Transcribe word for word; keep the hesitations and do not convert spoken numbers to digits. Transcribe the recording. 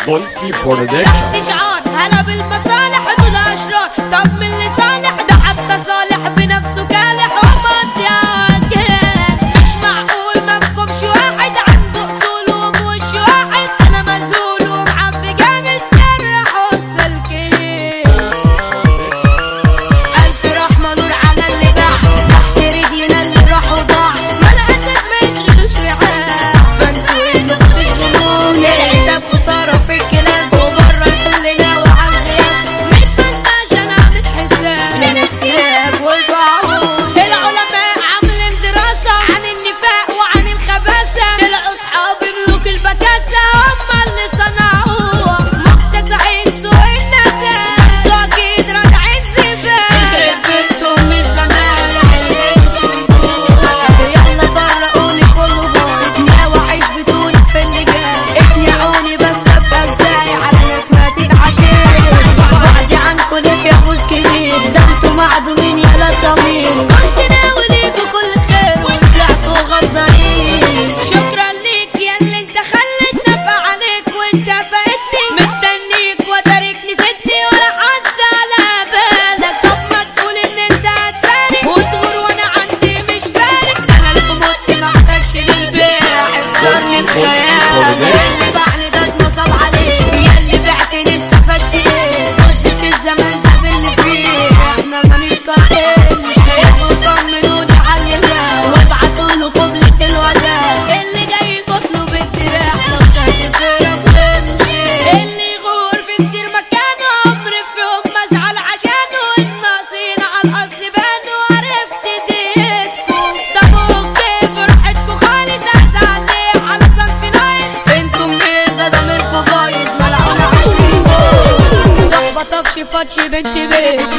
بولسي برودكشن. تحت شعار هلا بالمصالح دول اشرار، طب من اللي صالح ده حتى صالح بنفسه كالح ومضيع. مش معقول ما بكمش واحد عنده اصول ومش واحد، انا مذهول ومعبي جامد جرح والسلكين. الف رحمه نور على اللي باع، تحت رجلنا اللي راح وضاع، ما الاسد ما يشغلوش رعاع. فنزول مخرج غموم العتاب وصار في الكلاب، وبره كلنا وعالغياب مش بنتاش انا عملت حساب لناس كلاب والبعوض. العلماء عاملين دراسه عن النفاق وعن الخباثه، طلعوا اصحاب ملوك البكاسه هم اللي صنعوها. مكتسحين سوق النجاه انتوا اكيد راجعين زباله، بنتهم مش زمان يلا فرقوني كله بايظ، ناوي اعيش بطولي في اللي جاي. اقنعوني بس ابقى ازاي على ناس ما تتعشاش، بعدي عنكوا ليه فوز كبير، ده انتوا معدومين يا ضمير. كنت ناوي ليكوا كل خير وطلعتوا غدارين. شكرا ليك يا اللي انت خليتنا نبقى عليك وانت فايتني، مستنيك وتاركني ستي ولا حد على بالك. طب ما تقول ان انت هتفارق وتغور وانا عندي مش فارق، انا اللي موت محتاجش للبيع اكسرني بخيالك. اللي باعني ده اتنصب عليك، يا اللي بعتني استفدت ايه؟ كنت في الزمن ده باللي فيه احنا ما نتقارنش. طمنوني على الهوا وابعتوله قبلة الوداع، اللي جاي يطلب الدراع نقطة فرق وامشي. اللي يغور في كتير مكانه عمري في يوم ما ازعل عشانه، الناقصين على الاصل بانوا عرفت ديتكم. ده ممكن براحتكوا خالص ازعل ليه على صنف نايل، انتم ايه ده ضميركوا بايظ ملعونة عشرين جول. صحبة طفش فاتش بنت بيت